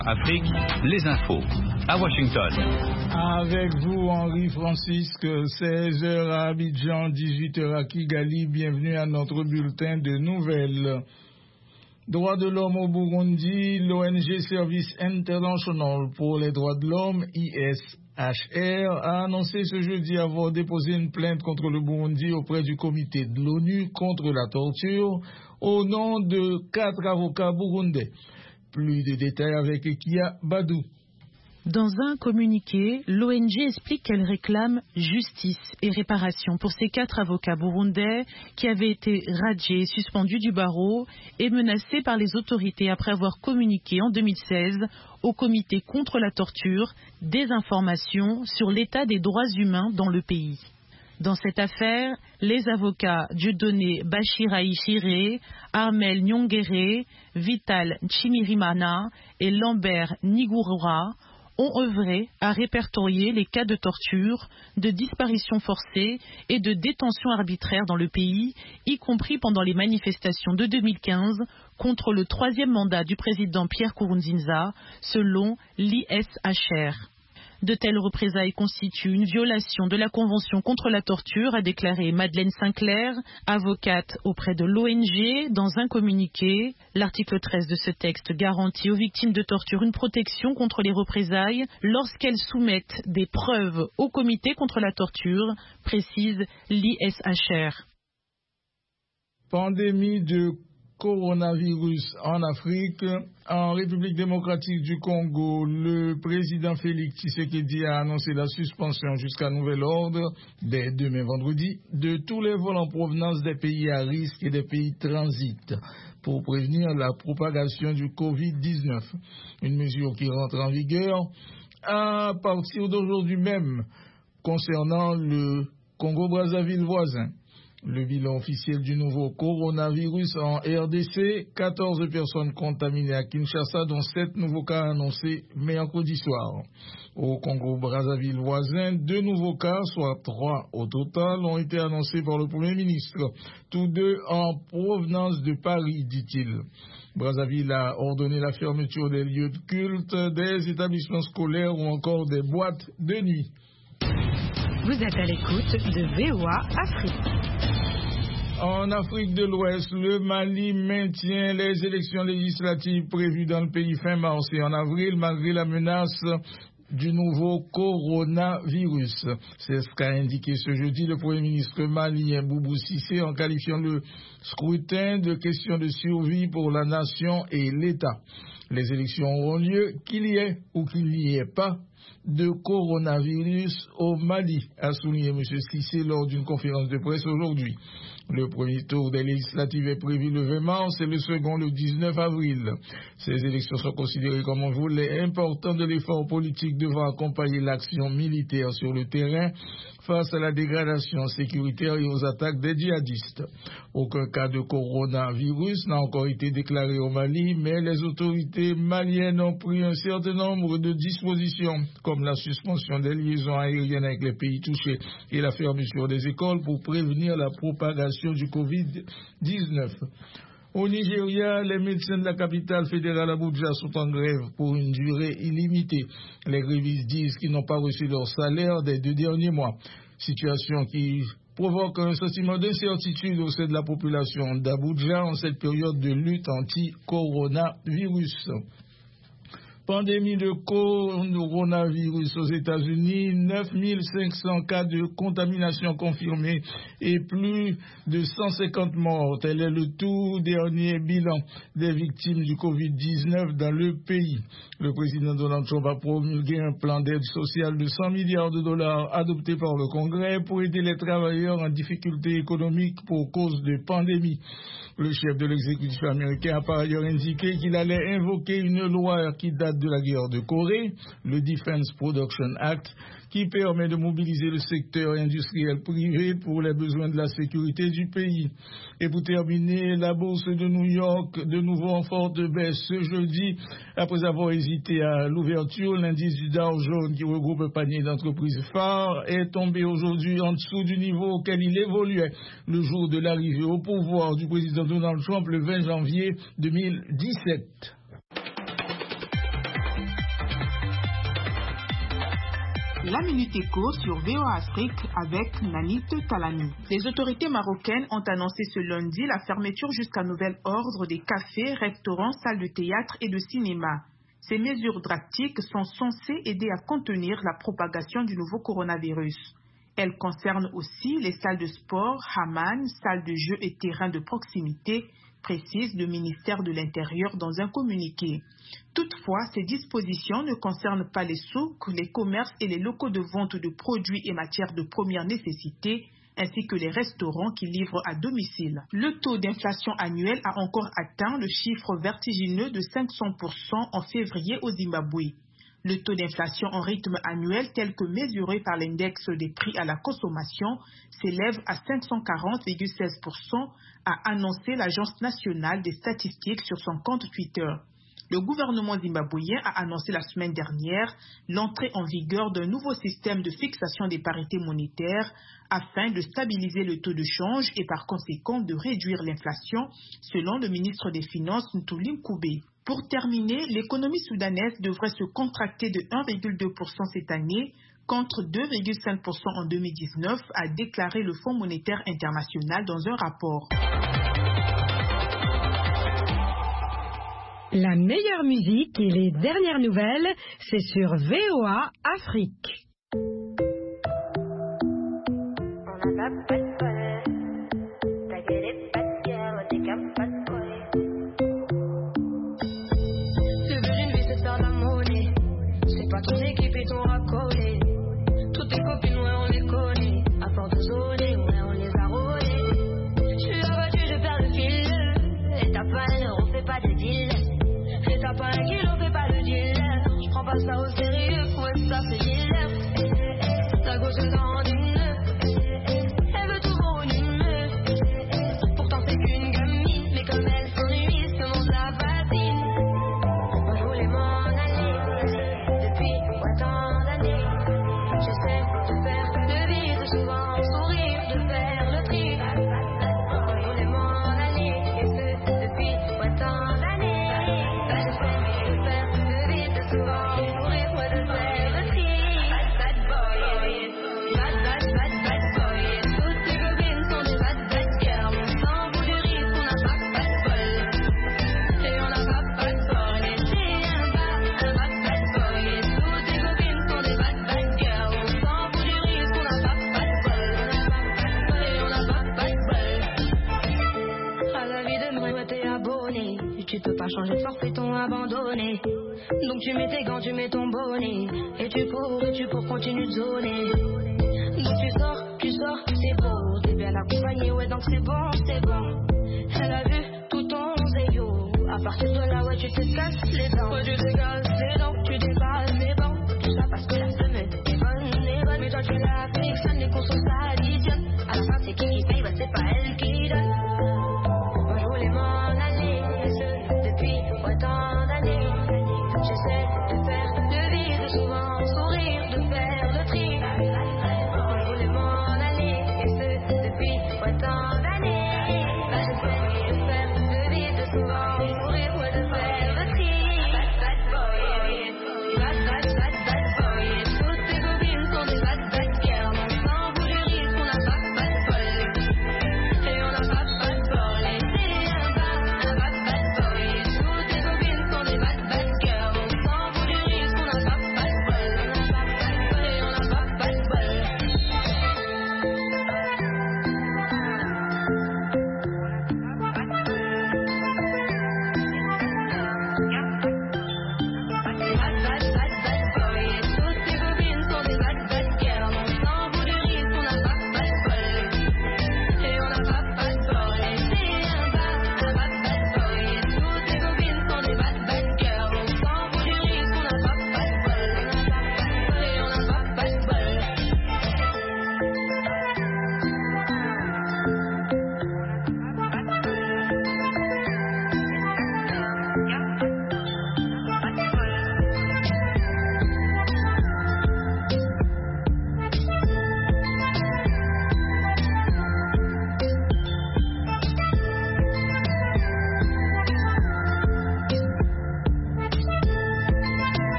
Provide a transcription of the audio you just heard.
Afrique, les infos. À Washington. Avec vous, Henri Francisque, 16h à Abidjan, 18h à Kigali. Bienvenue à notre bulletin de nouvelles. Droits de l'homme au Burundi, l'ONG Service International pour les droits de l'homme, ISHR, a annoncé ce jeudi avoir déposé une plainte contre le Burundi auprès du comité de l'ONU contre la torture au nom de 4 avocats burundais. Plus de détails avec Ekia Badou. Dans un communiqué, l'ONG explique qu'elle réclame justice et réparation pour ces 4 avocats burundais qui avaient été radiés, suspendus du barreau et menacés par les autorités après avoir communiqué en 2016 au comité contre la torture des informations sur l'état des droits humains dans le pays. Dans cette affaire, les avocats Dieudonné Bachiraï Chiré, Armel Nyongere, Vital Nchimirimana et Lambert Nigurura ont œuvré à répertorier les cas de torture, de disparition forcée et de détention arbitraire dans le pays, y compris pendant les manifestations de 2015 contre le 3e mandat du président Pierre Nkurunziza, selon l'ISHR. De telles représailles constituent une violation de la Convention contre la torture, a déclaré Madeleine Sinclair, avocate auprès de l'ONG, dans un communiqué. L'article 13 de ce texte garantit aux victimes de torture une protection contre les représailles lorsqu'elles soumettent des preuves au comité contre la torture, précise l'ISHR. Pandémie de coronavirus en Afrique. En République démocratique du Congo, le président Félix Tshisekedi a annoncé la suspension jusqu'à nouvel ordre, dès demain vendredi, de tous les vols en provenance des pays à risque et des pays transit pour prévenir la propagation du Covid-19. Une mesure qui rentre en vigueur à partir d'aujourd'hui même concernant le Congo-Brazzaville voisin. Le bilan officiel du nouveau coronavirus en RDC, 14 personnes contaminées à Kinshasa, dont 7 nouveaux cas annoncés mercredi soir. Au Congo-Brazzaville voisin, 2 nouveaux cas, soit 3 au total, ont été annoncés par le Premier ministre, tous 2 en provenance de Paris, dit-il. Brazzaville a ordonné la fermeture des lieux de culte, des établissements scolaires ou encore des boîtes de nuit. Vous êtes à l'écoute de VOA Afrique. En Afrique de l'Ouest, le Mali maintient les élections législatives prévues dans le pays fin mars et en avril, malgré la menace du nouveau coronavirus. C'est ce qu'a indiqué ce jeudi le Premier ministre malien Boubou Cissé en qualifiant le scrutin de question de survie pour la nation et l'État. Les élections auront lieu qu'il y ait ou qu'il n'y ait pas de coronavirus au Mali, a souligné M. Cissé lors d'une conférence de presse aujourd'hui. Le premier tour des législatives est prévu le 20 mars et le second le 19 avril. Ces élections sont considérées comme un volet important de l'effort politique devant accompagner l'action militaire sur le terrain face à la dégradation sécuritaire et aux attaques des djihadistes. Aucun cas de coronavirus n'a encore été déclaré au Mali, mais les autorités maliennes ont pris un certain nombre de dispositions, comme la suspension des liaisons aériennes avec les pays touchés et la fermeture des écoles pour prévenir la propagation du Covid-19. Au Nigeria, les médecins de la capitale fédérale Abuja sont en grève pour une durée illimitée. Les grévistes disent qu'ils n'ont pas reçu leur salaire des 2 derniers mois. Situation qui provoque un sentiment d'incertitude au sein de la population d'Abuja en cette période de lutte anti-coronavirus. Pandémie de coronavirus aux États-Unis, 9500 cas de contamination confirmés et plus de 150 morts. Tel est le tout dernier bilan des victimes du Covid-19 dans le pays. Le président Donald Trump a promulgué un plan d'aide sociale de 100 milliards de dollars adopté par le Congrès pour aider les travailleurs en difficulté économique pour cause de pandémie. Le chef de l'exécutif américain a par ailleurs indiqué qu'il allait invoquer une loi qui date de la guerre de Corée, le Defense Production Act, qui permet de mobiliser le secteur industriel privé pour les besoins de la sécurité du pays. Et pour terminer, la bourse de New York, de nouveau en forte baisse ce jeudi, après avoir hésité à l'ouverture, l'indice du Dow Jones, qui regroupe un panier d'entreprises phares, est tombé aujourd'hui en dessous du niveau auquel il évoluait le jour de l'arrivée au pouvoir du président Donald Trump le 20 janvier 2017. La Minute Éco sur VOA Afrique avec Nanit Talani. Les autorités marocaines ont annoncé ce lundi la fermeture jusqu'à nouvel ordre des cafés, restaurants, salles de théâtre et de cinéma. Ces mesures drastiques sont censées aider à contenir la propagation du nouveau coronavirus. Elles concernent aussi les salles de sport, hammams, salles de jeux et terrains de proximité, précise le ministère de l'Intérieur dans un communiqué. Toutefois, ces dispositions ne concernent pas les souks, les commerces et les locaux de vente de produits et matières de première nécessité, ainsi que les restaurants qui livrent à domicile. Le taux d'inflation annuel a encore atteint le chiffre vertigineux de 500% en février au Zimbabwe. Le taux d'inflation en rythme annuel tel que mesuré par l'index des prix à la consommation s'élève à 540,16%, a annoncé l'Agence nationale des statistiques sur son compte Twitter. Le gouvernement zimbabwéen a annoncé la semaine dernière l'entrée en vigueur d'un nouveau système de fixation des parités monétaires afin de stabiliser le taux de change et par conséquent de réduire l'inflation, selon le ministre des Finances Ntuli Mkube. Pour terminer, l'économie soudanaise devrait se contracter de 1,2% cette année contre 2,5% en 2019, a déclaré le Fonds monétaire international dans un rapport. La meilleure musique et les dernières nouvelles, c'est sur VOA Afrique. Ton équipe et ton racolé. Toutes tes copines, ouais, on les connaît. À force de zoner, ouais, on les a rôlées. Je suis abattu, je perds le fil. Et t'as pas un euro, fais pas de deal. Et t'as pas un kilo, fais pas le dealer. Je prends pas ça au sérieux, ouais, ça fait dealer. La gauche est dans une elle veut tout pour une meuf. Pourtant c'est qu'une gamine, mais comme elle s'ennuie, ce monde la fascine. Moi je voulais m'en aller. J'essaie de faire le vide, souvent sourire, de faire le tri. Je voulais m'en aller, et ce depuis tant d'années. J'essaie de faire le vide, souvent sourire, de faire le tri. Bad boy, bad boy. Toutes tes copines sont des bad girls. On s'en fout du risque, on n'a pas de bol. Et on n'a pas de bol. Et c'est un bad boy. Et toutes tes copines sont des bad girls. Tu peux pas changer de forfait, ton abandonné. Donc tu mets tes gants, tu mets ton bonnet. Et tu cours, continue de zoner. Donc tu sors, c'est beau. T'es bien accompagné, ouais, donc c'est bon. Elle a vu tout ton zéyo. À partir de là, ouais, tu te casses les dents. Ouais, tu te casses